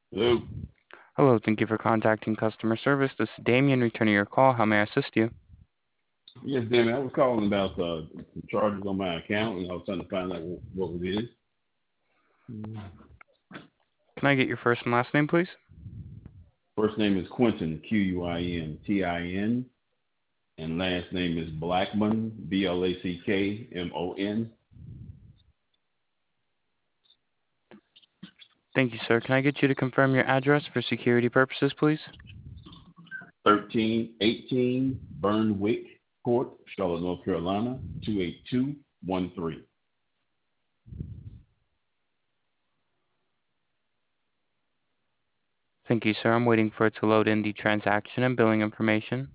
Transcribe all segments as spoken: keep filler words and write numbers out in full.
Hello. Hello, thank you for contacting customer service. This is Damien returning your call. How may I assist you? Yes, Damon. I was calling about uh, some charges on my account, and I was trying to find out what, what it is. Can I get your first and last name, please? First name is Quentin, Q U I N T I N, and last name is Blackmon, B L A C K M O N. Thank you, sir. Can I get you to confirm your address for security purposes, please? thirteen eighteen Burnwick Court, Charlotte, North Carolina, two eight two one three. Thank you, sir. I'm waiting for it to load in the transaction and billing information.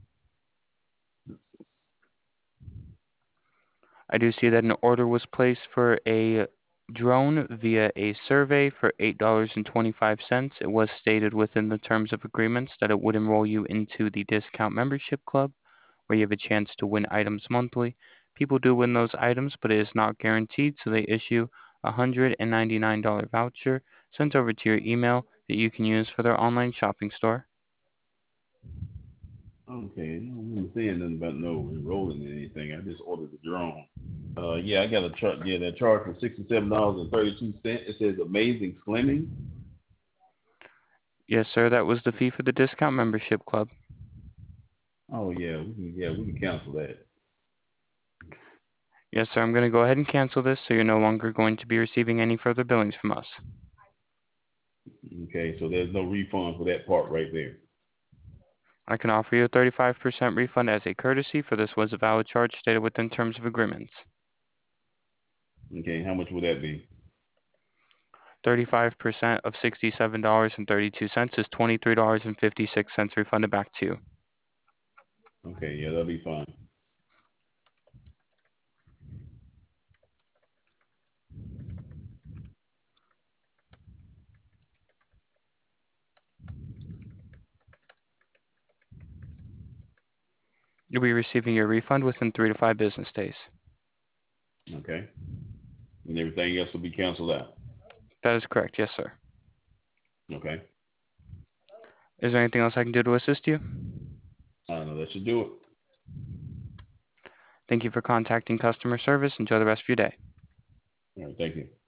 I do see that an order was placed for a drone via a survey for eight dollars and twenty-five cents. It was stated within the terms of agreements that it would enroll you into the discount membership club, where you have a chance to win items monthly. People do win those items, but it is not guaranteed, so they issue a one hundred ninety-nine dollars voucher sent over to your email that you can use for their online shopping store. Okay, I wasn't saying nothing about no enrolling in anything. I just ordered the drone. Uh, yeah, I got a chart. Yeah, that charge for sixty-seven dollars and thirty-two cents. It says amazing slimming. Yes, sir, that was the fee for the discount membership club. Oh yeah, we can, yeah, we can cancel that. Yes, sir, I'm going to go ahead and cancel this so you're no longer going to be receiving any further billings from us. Okay, so there's no refund for that part right there. I can offer you a thirty-five percent refund as a courtesy, for this was a valid charge stated within terms of agreements. Okay, how much would that be? thirty-five percent of sixty-seven dollars and thirty-two cents is twenty-three dollars and fifty-six cents refunded back to you. Okay, yeah, that'll be fine. You'll be receiving your refund within three to five business days. Okay, and everything else will be canceled out. That is correct, yes, sir. Okay, Is there anything else I can do to assist you? I don't know. That should do it. Thank you for contacting customer service. Enjoy the rest of your day. All right, thank you.